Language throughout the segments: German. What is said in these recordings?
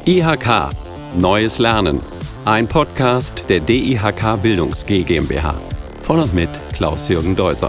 IHK Neues Lernen. Ein Podcast der DIHK Bildungs G GmbH. Von und mit Klaus-Jürgen Deuser.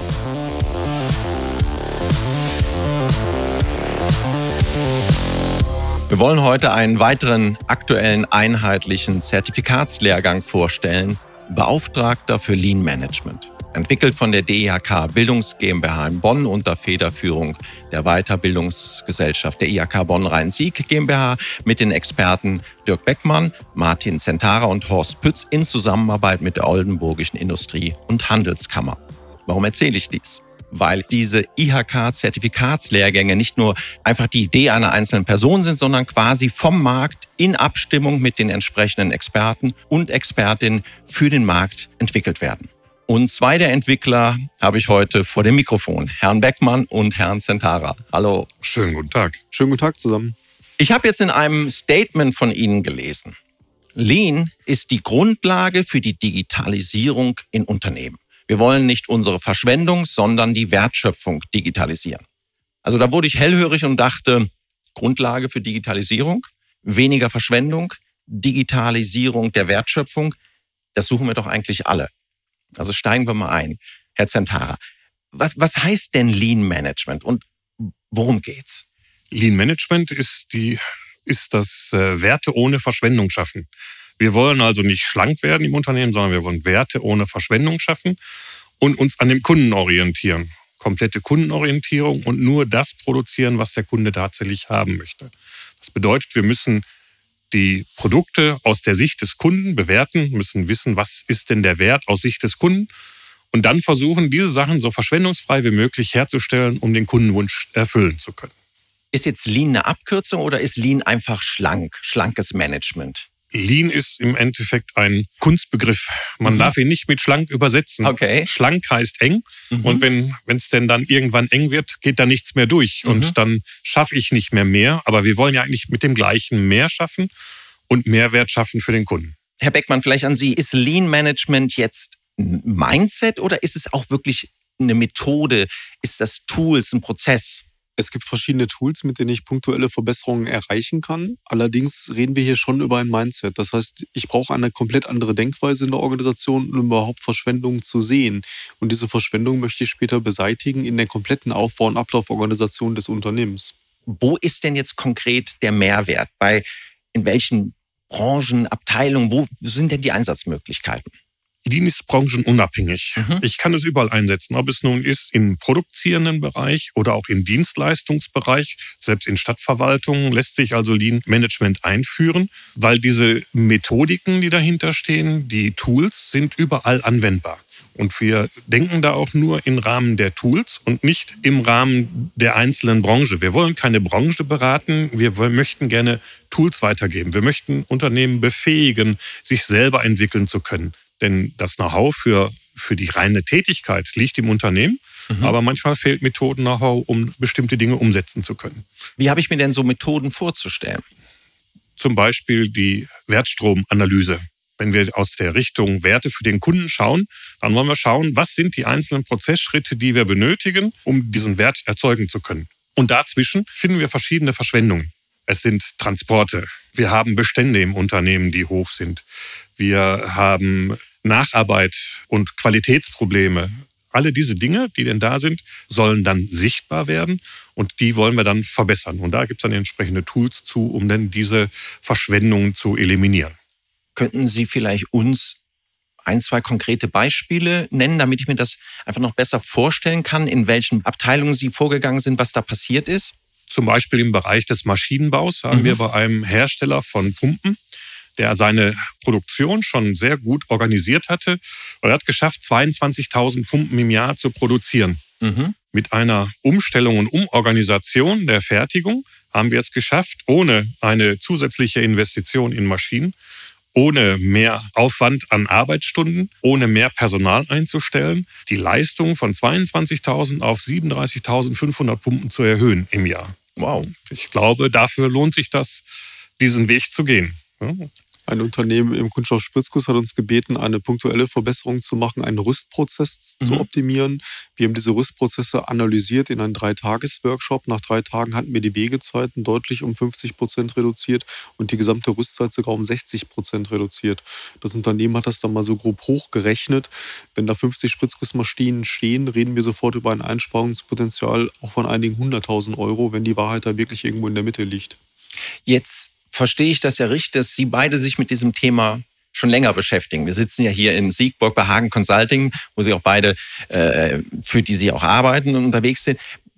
Wir wollen heute einen weiteren aktuellen einheitlichen Zertifikatslehrgang vorstellen. Beauftragter für Lean Management. Entwickelt von der DIHK Bildungs GmbH in Bonn unter Federführung der Weiterbildungsgesellschaft der IHK Bonn-Rhein-Sieg GmbH mit den Experten Dirk Beckmann, Martin Zentara und Horst Pütz in Zusammenarbeit mit der Oldenburgischen Industrie- und Handelskammer. Warum erzähle ich dies? Weil diese IHK-Zertifikatslehrgänge nicht nur einfach die Idee einer einzelnen Person sind, sondern quasi vom Markt in Abstimmung mit den entsprechenden Experten und Expertinnen für den Markt entwickelt werden. Und zwei der Entwickler habe ich heute vor dem Mikrofon, Herrn Beckmann und Herrn Zentara. Hallo. Schönen guten Tag. Schönen guten Tag zusammen. Ich habe jetzt in einem Statement von Ihnen gelesen, Lean ist die Grundlage für die Digitalisierung in Unternehmen. Wir wollen nicht unsere Verschwendung, sondern die Wertschöpfung digitalisieren. Also da wurde ich hellhörig und dachte, Grundlage für Digitalisierung, weniger Verschwendung, Digitalisierung der Wertschöpfung, das suchen wir doch eigentlich alle. Also steigen wir mal ein. Herr Zentara, was heißt denn Lean Management und worum geht's? Lean Management ist das Werte ohne Verschwendung schaffen. Wir wollen also nicht schlank werden im Unternehmen, sondern wir wollen Werte ohne Verschwendung schaffen und uns an dem Kunden orientieren. Komplette Kundenorientierung und nur das produzieren, was der Kunde tatsächlich haben möchte. Das bedeutet, wir müssen die Produkte aus der Sicht des Kunden bewerten, müssen wissen, was ist denn der Wert aus Sicht des Kunden und dann versuchen, diese Sachen so verschwendungsfrei wie möglich herzustellen, um den Kundenwunsch erfüllen zu können. Ist jetzt Lean eine Abkürzung oder ist Lean einfach schlankes Management? Lean ist im Endeffekt ein Kunstbegriff. Man darf ihn nicht mit schlank übersetzen. Okay. Schlank heißt eng. Und wenn es denn dann irgendwann eng wird, geht da nichts mehr durch. Und dann schaffe ich nicht mehr. Aber wir wollen ja eigentlich mit dem Gleichen mehr schaffen und Mehrwert schaffen für den Kunden. Herr Beckmann, vielleicht an Sie. Ist Lean Management jetzt ein Mindset oder ist es auch wirklich eine Methode? Ist das Tools, ein Prozess? Es gibt verschiedene Tools, mit denen ich punktuelle Verbesserungen erreichen kann. Allerdings reden wir hier schon über ein Mindset. Das heißt, ich brauche eine komplett andere Denkweise in der Organisation, um überhaupt Verschwendung zu sehen. Und diese Verschwendung möchte ich später beseitigen in der kompletten Aufbau- und Ablauforganisation des Unternehmens. Wo ist denn jetzt konkret der Mehrwert? In welchen Branchen, Abteilungen, wo sind denn die Einsatzmöglichkeiten? Lean ist branchenunabhängig. Ich kann es überall einsetzen, ob es nun ist im produzierenden Bereich oder auch im Dienstleistungsbereich. Selbst in Stadtverwaltungen lässt sich also Lean Management einführen, weil diese Methodiken, die dahinter stehen, die Tools, sind überall anwendbar. Und wir denken da auch nur im Rahmen der Tools und nicht im Rahmen der einzelnen Branche. Wir wollen keine Branche beraten, wir möchten gerne Tools weitergeben. Wir möchten Unternehmen befähigen, sich selber entwickeln zu können. Denn das Know-how für die reine Tätigkeit liegt im Unternehmen, aber manchmal fehlt Methoden-Know-how, um bestimmte Dinge umsetzen zu können. Wie habe ich mir denn so Methoden vorzustellen? Zum Beispiel die Wertstromanalyse. Wenn wir aus der Richtung Werte für den Kunden schauen, dann wollen wir schauen, was sind die einzelnen Prozessschritte, die wir benötigen, um diesen Wert erzeugen zu können. Und dazwischen finden wir verschiedene Verschwendungen. Es sind Transporte. Wir haben Bestände im Unternehmen, die hoch sind. Wir haben Nacharbeit und Qualitätsprobleme. Alle diese Dinge, die denn da sind, sollen dann sichtbar werden und die wollen wir dann verbessern. Und da gibt es dann entsprechende Tools zu, um dann diese Verschwendungen zu eliminieren. Könnten Sie vielleicht uns ein, zwei konkrete Beispiele nennen, damit ich mir das einfach noch besser vorstellen kann, in welchen Abteilungen Sie vorgegangen sind, was da passiert ist? Zum Beispiel im Bereich des Maschinenbaus haben wir bei einem Hersteller von Pumpen, der seine Produktion schon sehr gut organisiert hatte. Er hat geschafft, 22.000 Pumpen im Jahr zu produzieren. Mit einer Umstellung und Umorganisation der Fertigung haben wir es geschafft, ohne eine zusätzliche Investition in Maschinen, ohne mehr Aufwand an Arbeitsstunden, ohne mehr Personal einzustellen, die Leistung von 22.000 auf 37.500 Pumpen zu erhöhen im Jahr. Wow. Ich glaube, dafür lohnt sich das, diesen Weg zu gehen. Ein Unternehmen im Kunststoff Spritzguss hat uns gebeten, eine punktuelle Verbesserung zu machen, einen Rüstprozess zu optimieren. Wir haben diese Rüstprozesse analysiert in einem 3-Tages-Workshop. Nach 3 Tagen hatten wir die Wegezeiten deutlich um 50% reduziert und die gesamte Rüstzeit sogar um 60% reduziert. Das Unternehmen hat das dann mal so grob hochgerechnet. Wenn da 50 Spritzgussmaschinen stehen, reden wir sofort über ein Einsparungspotenzial auch von einigen 100.000 Euro, wenn die Wahrheit da wirklich irgendwo in der Mitte liegt. Jetzt verstehe ich das ja richtig, dass Sie beide sich mit diesem Thema schon länger beschäftigen. Wir sitzen ja hier in Siegburg bei Hagen Consulting, wo Sie auch beide, für die Sie auch arbeiten und unterwegs sind.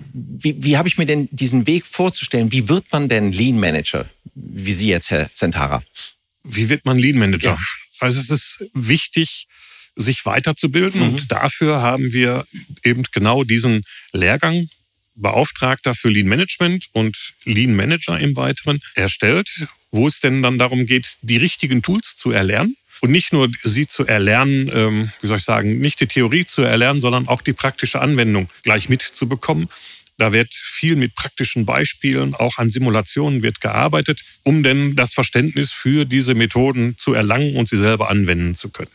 Wie habe ich mir denn diesen Weg vorzustellen? Wie wird man denn Lean Manager, wie Sie jetzt, Herr Zentara? Wie wird man Lean Manager? Ja. Also es ist wichtig, sich weiterzubilden und dafür haben wir eben genau diesen Lehrgang Beauftragter für Lean Management und Lean Manager im Weiteren erstellt, wo es denn dann darum geht, die richtigen Tools zu erlernen und nicht nur sie zu erlernen, nicht die Theorie zu erlernen, sondern auch die praktische Anwendung gleich mitzubekommen. Da wird viel mit praktischen Beispielen, auch an Simulationen wird gearbeitet, um denn das Verständnis für diese Methoden zu erlangen und sie selber anwenden zu können.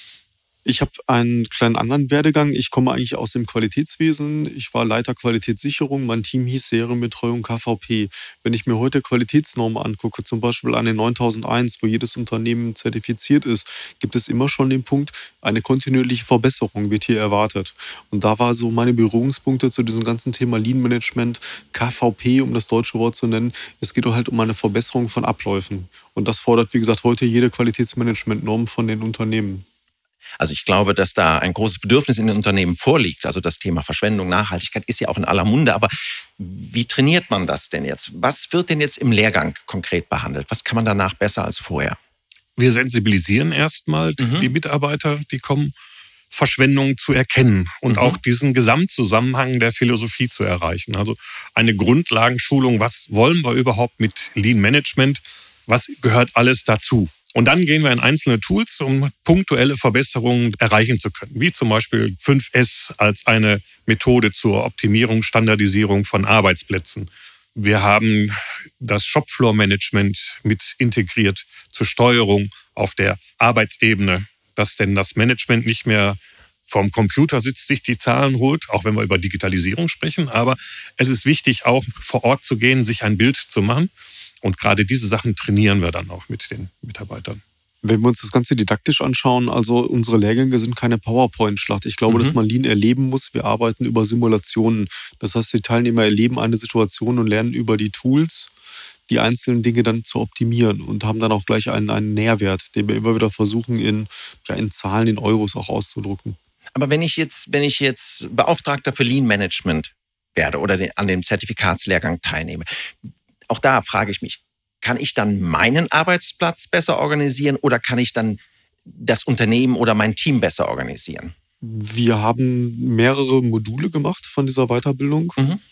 Ich habe einen kleinen anderen Werdegang. Ich komme eigentlich aus dem Qualitätswesen. Ich war Leiter Qualitätssicherung. Mein Team hieß Serienbetreuung KVP. Wenn ich mir heute Qualitätsnormen angucke, zum Beispiel eine 9001, wo jedes Unternehmen zertifiziert ist, gibt es immer schon den Punkt, eine kontinuierliche Verbesserung wird hier erwartet. Und da war so meine Berührungspunkte zu diesem ganzen Thema Lean Management, KVP, um das deutsche Wort zu nennen. Es geht halt um eine Verbesserung von Abläufen. Und das fordert, wie gesagt, heute jede Qualitätsmanagementnorm von den Unternehmen. Also ich glaube, dass da ein großes Bedürfnis in den Unternehmen vorliegt. Also das Thema Verschwendung, Nachhaltigkeit ist ja auch in aller Munde. Aber wie trainiert man das denn jetzt? Was wird denn jetzt im Lehrgang konkret behandelt? Was kann man danach besser als vorher? Wir sensibilisieren erstmal die Mitarbeiter, die kommen, Verschwendung zu erkennen und auch diesen Gesamtzusammenhang der Philosophie zu erreichen. Also eine Grundlagenschulung, was wollen wir überhaupt mit Lean Management? Was gehört alles dazu? Und dann gehen wir in einzelne Tools, um punktuelle Verbesserungen erreichen zu können. Wie zum Beispiel 5S als eine Methode zur Optimierung, Standardisierung von Arbeitsplätzen. Wir haben das Shopfloor-Management mit integriert zur Steuerung auf der Arbeitsebene, dass denn das Management nicht mehr vorm Computer sitzt, sich die Zahlen holt, auch wenn wir über Digitalisierung sprechen. Aber es ist wichtig, auch vor Ort zu gehen, sich ein Bild zu machen. Und gerade diese Sachen trainieren wir dann auch mit den Mitarbeitern. Wenn wir uns das Ganze didaktisch anschauen, also unsere Lehrgänge sind keine PowerPoint-Schlacht. Ich glaube, dass man Lean erleben muss. Wir arbeiten über Simulationen. Das heißt, die Teilnehmer erleben eine Situation und lernen über die Tools die einzelnen Dinge dann zu optimieren und haben dann auch gleich einen Nährwert, den wir immer wieder versuchen in Zahlen, in Euros auch auszudrücken. Aber wenn ich jetzt Beauftragter für Lean Management werde oder an dem Zertifikatslehrgang teilnehme, auch da frage ich mich, kann ich dann meinen Arbeitsplatz besser organisieren oder kann ich dann das Unternehmen oder mein Team besser organisieren? Wir haben mehrere Module gemacht von dieser Weiterbildung.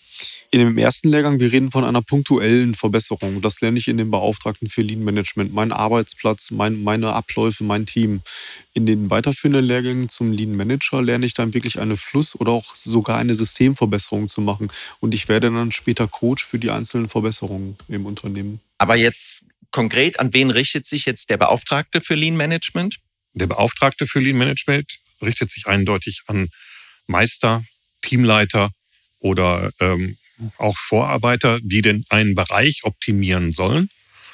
In dem ersten Lehrgang, wir reden von einer punktuellen Verbesserung. Das lerne ich in den Beauftragten für Lean Management. Mein Arbeitsplatz, meine Abläufe, mein Team. In den weiterführenden Lehrgängen zum Lean Manager lerne ich dann wirklich eine Fluss- oder auch sogar eine Systemverbesserung zu machen. Und ich werde dann später Coach für die einzelnen Verbesserungen im Unternehmen. Aber jetzt konkret, an wen richtet sich jetzt der Beauftragte für Lean Management? Der Beauftragte für Lean Management richtet sich eindeutig an Meister, Teamleiter oder auch Vorarbeiter, die den einen Bereich optimieren sollen.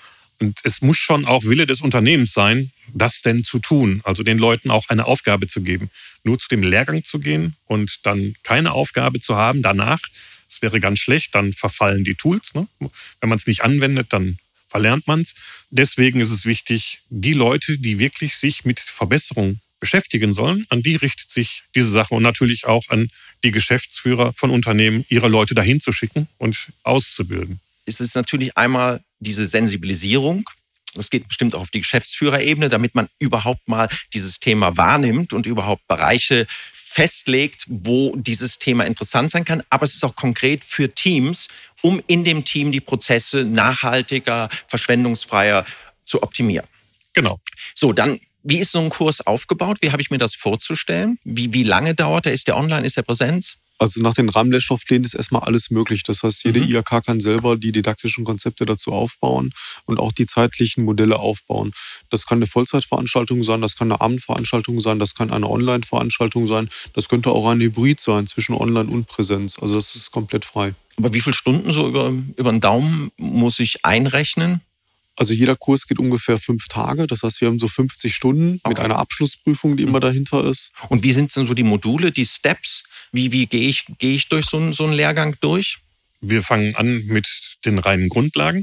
Und es muss schon auch Wille des Unternehmens sein, das denn zu tun, also den Leuten auch eine Aufgabe zu geben. Nur zu dem Lehrgang zu gehen und dann keine Aufgabe zu haben danach, das wäre ganz schlecht, dann verfallen die Tools. Ne? Wenn man es nicht anwendet, dann verlernt man es. Deswegen ist es wichtig, die Leute, die wirklich sich mit Verbesserung beschäftigen sollen, an die richtet sich diese Sache und natürlich auch an die Geschäftsführer von Unternehmen, ihre Leute dahin zu schicken und auszubilden. Es ist natürlich einmal diese Sensibilisierung. Das geht bestimmt auch auf die Geschäftsführerebene, damit man überhaupt mal dieses Thema wahrnimmt und überhaupt Bereiche festlegt, wo dieses Thema interessant sein kann. Aber es ist auch konkret für Teams, um in dem Team die Prozesse nachhaltiger, verschwendungsfreier zu optimieren. Genau. So, dann, wie ist so ein Kurs aufgebaut? Wie habe ich mir das vorzustellen? Wie lange dauert er? Ist der online? Ist der Präsenz? Also nach den Rahmenlehrstoffplänen ist erstmal alles möglich. Das heißt, jede IHK kann selber die didaktischen Konzepte dazu aufbauen und auch die zeitlichen Modelle aufbauen. Das kann eine Vollzeitveranstaltung sein, das kann eine Abendveranstaltung sein, das kann eine Online-Veranstaltung sein, das könnte auch ein Hybrid sein zwischen Online und Präsenz. Also das ist komplett frei. Aber wie viele Stunden so über den Daumen muss ich einrechnen? Also jeder Kurs geht ungefähr 5 Tage. Das heißt, wir haben so 50 Stunden mit einer Abschlussprüfung, die immer dahinter ist. Und wie sind denn so die Module, die Steps? Wie gehe ich durch so einen Lehrgang durch? Wir fangen an mit den reinen Grundlagen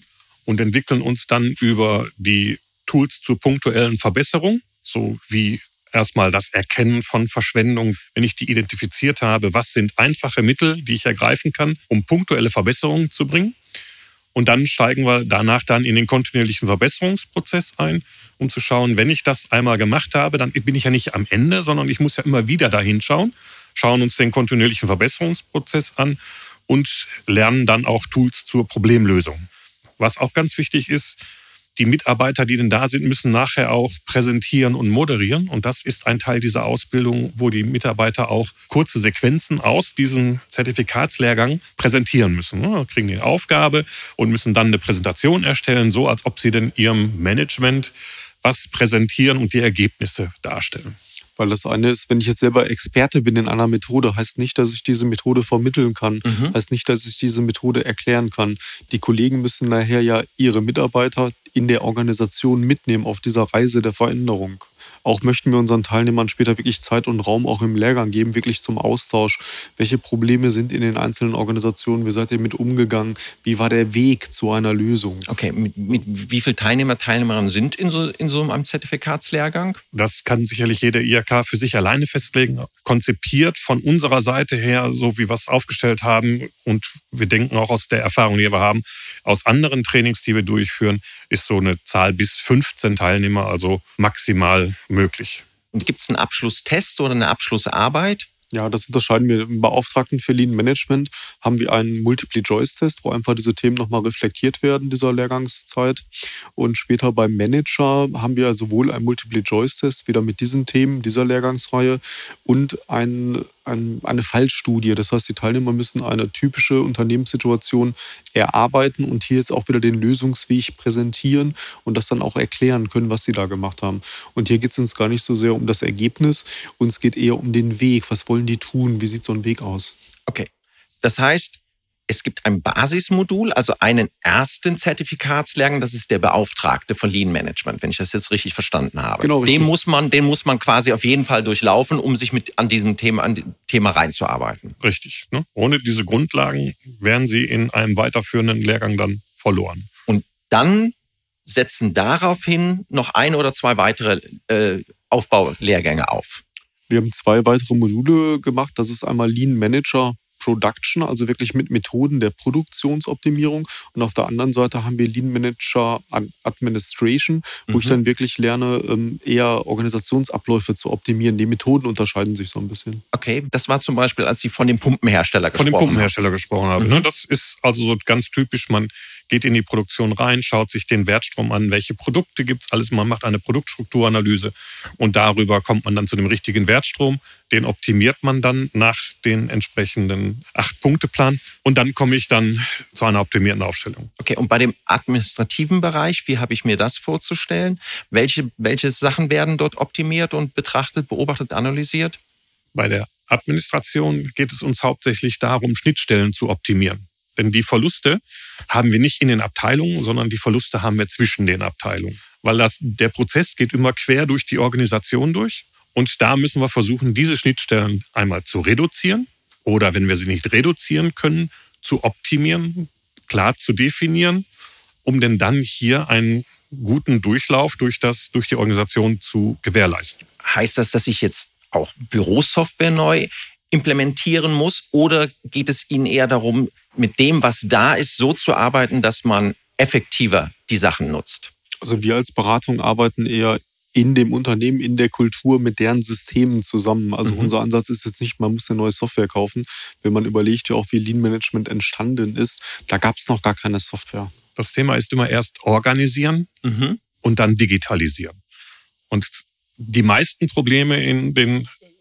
und entwickeln uns dann über die Tools zur punktuellen Verbesserung, so wie erstmal das Erkennen von Verschwendung. Wenn ich die identifiziert habe, was sind einfache Mittel, die ich ergreifen kann, um punktuelle Verbesserungen zu bringen? Und dann steigen wir danach dann in den kontinuierlichen Verbesserungsprozess ein, um zu schauen, wenn ich das einmal gemacht habe, dann bin ich ja nicht am Ende, sondern ich muss ja immer wieder dahin schauen, schauen uns den kontinuierlichen Verbesserungsprozess an und lernen dann auch Tools zur Problemlösung. Was auch ganz wichtig ist, die Mitarbeiter, die denn da sind, müssen nachher auch präsentieren und moderieren. Und das ist ein Teil dieser Ausbildung, wo die Mitarbeiter auch kurze Sequenzen aus diesem Zertifikatslehrgang präsentieren müssen. Da kriegen die eine Aufgabe und müssen dann eine Präsentation erstellen, so als ob sie denn ihrem Management was präsentieren und die Ergebnisse darstellen. Weil das eine ist, wenn ich jetzt selber Experte bin in einer Methode, heißt nicht, dass ich diese Methode vermitteln kann. Heißt nicht, dass ich diese Methode erklären kann. Die Kollegen müssen nachher ja ihre Mitarbeiter in der Organisation mitnehmen auf dieser Reise der Veränderung. Auch möchten wir unseren Teilnehmern später wirklich Zeit und Raum auch im Lehrgang geben, wirklich zum Austausch. Welche Probleme sind in den einzelnen Organisationen? Wie seid ihr mit umgegangen? Wie war der Weg zu einer Lösung? Okay, mit wie vielen Teilnehmerinnen sind in so einem Zertifikatslehrgang? Das kann sicherlich jede IHK für sich alleine festlegen. Konzipiert von unserer Seite her, so wie wir es aufgestellt haben, und wir denken auch aus der Erfahrung, die wir haben, aus anderen Trainings, die wir durchführen, ist so eine Zahl bis 15 Teilnehmer, also maximal möglich. Und gibt es einen Abschlusstest oder eine Abschlussarbeit? Ja, das unterscheiden wir. Im Beauftragten für Lean Management haben wir einen Multiple-Choice-Test, wo einfach diese Themen nochmal reflektiert werden, dieser Lehrgangszeit. Und später beim Manager haben wir sowohl einen Multiple-Choice-Test, wieder mit diesen Themen dieser Lehrgangsreihe, und eine Fallstudie. Das heißt, die Teilnehmer müssen eine typische Unternehmenssituation erarbeiten und hier jetzt auch wieder den Lösungsweg präsentieren und das dann auch erklären können, was sie da gemacht haben. Und hier geht es uns gar nicht so sehr um das Ergebnis, uns geht eher um den Weg. Was wollen die tun? Wie sieht so ein Weg aus? Okay, das heißt, es gibt ein Basismodul, also einen ersten Zertifikatslehrgang, das ist der Beauftragte von Lean Management, wenn ich das jetzt richtig verstanden habe. Genau, richtig. Den muss man quasi auf jeden Fall durchlaufen, um sich an dem Thema reinzuarbeiten. Richtig. Ne? Ohne diese Grundlagen wären sie in einem weiterführenden Lehrgang dann verloren. Und dann setzen daraufhin noch 1 oder 2 weitere Aufbaulehrgänge auf. Wir haben 2 weitere Module gemacht. Das ist einmal Lean Manager Production, also wirklich mit Methoden der Produktionsoptimierung. Und auf der anderen Seite haben wir Lean Manager Administration, wo ich dann wirklich lerne, eher Organisationsabläufe zu optimieren. Die Methoden unterscheiden sich so ein bisschen. Okay, das war zum Beispiel, als Sie von dem Pumpenhersteller gesprochen haben. Ne? Das ist also so ganz typisch. Man geht in die Produktion rein, schaut sich den Wertstrom an, welche Produkte gibt es alles. Man macht eine Produktstrukturanalyse und darüber kommt man dann zu dem richtigen Wertstrom. Den optimiert man dann nach den entsprechenden 8-Punkte-Plan und dann komme ich dann zu einer optimierten Aufstellung. Okay, und bei dem administrativen Bereich, wie habe ich mir das vorzustellen? Welche Sachen werden dort optimiert und betrachtet, beobachtet, analysiert? Bei der Administration geht es uns hauptsächlich darum, Schnittstellen zu optimieren. Denn die Verluste haben wir nicht in den Abteilungen, sondern die Verluste haben wir zwischen den Abteilungen. Weil der Prozess geht immer quer durch die Organisation durch. Und da müssen wir versuchen, diese Schnittstellen einmal zu reduzieren oder, wenn wir sie nicht reduzieren können, zu optimieren, klar zu definieren, um denn dann hier einen guten Durchlauf durch die Organisation zu gewährleisten. Heißt das, dass ich jetzt auch Bürosoftware neu implementieren muss? Oder geht es Ihnen eher darum, mit dem, was da ist, so zu arbeiten, dass man effektiver die Sachen nutzt? Also wir als Beratung arbeiten eher in dem Unternehmen, in der Kultur mit deren Systemen zusammen. Also unser Ansatz ist jetzt nicht, man muss eine neue Software kaufen. Wenn man überlegt, ja auch wie Lean Management entstanden ist, da gab es noch gar keine Software. Das Thema ist immer erst organisieren und dann digitalisieren. Und die meisten Probleme in den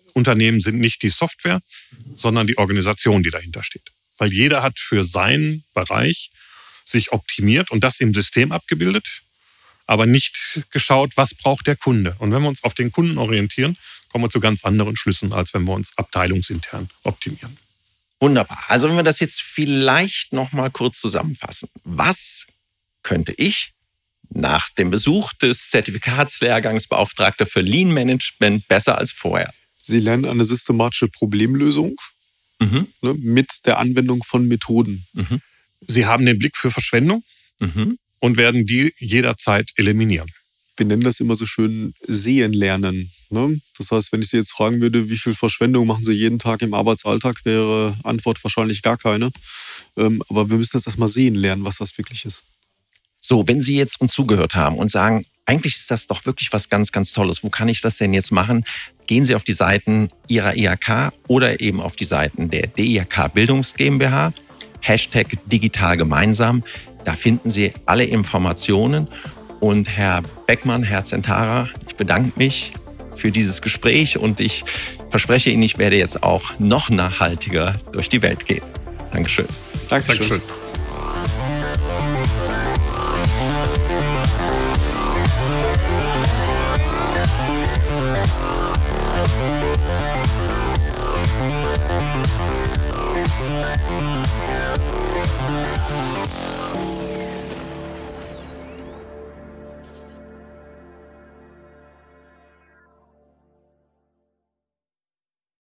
Unternehmen sind nicht die Software, sondern die Organisation, die dahinter steht. Weil jeder hat für seinen Bereich sich optimiert und das im System abgebildet, aber nicht geschaut, was braucht der Kunde. Und wenn wir uns auf den Kunden orientieren, kommen wir zu ganz anderen Schlüssen, als wenn wir uns abteilungsintern optimieren. Wunderbar. Also wenn wir das jetzt vielleicht noch mal kurz zusammenfassen. Was könnte ich nach dem Besuch des Zertifikatslehrgangs Beauftragter für Lean Management besser als vorher? Sie lernen eine systematische Problemlösung mit der Anwendung von Methoden. Sie haben den Blick für Verschwendung und werden die jederzeit eliminieren. Wir nennen das immer so schön sehen lernen. Ne? Das heißt, wenn ich Sie jetzt fragen würde, wie viel Verschwendung machen Sie jeden Tag im Arbeitsalltag, wäre Antwort wahrscheinlich gar keine. Aber wir müssen das erstmal sehen lernen, was das wirklich ist. So, wenn Sie jetzt uns zugehört haben und sagen, eigentlich ist das doch wirklich was ganz, ganz Tolles. Wo kann ich das denn jetzt machen? Gehen Sie auf die Seiten Ihrer IHK oder eben auf die Seiten der DIHK Bildungs GmbH. #digital gemeinsam. Da finden Sie alle Informationen. Und Herr Beckmann, Herr Zentara, ich bedanke mich für dieses Gespräch und ich verspreche Ihnen, ich werde jetzt auch noch nachhaltiger durch die Welt gehen. Dankeschön. Dankeschön.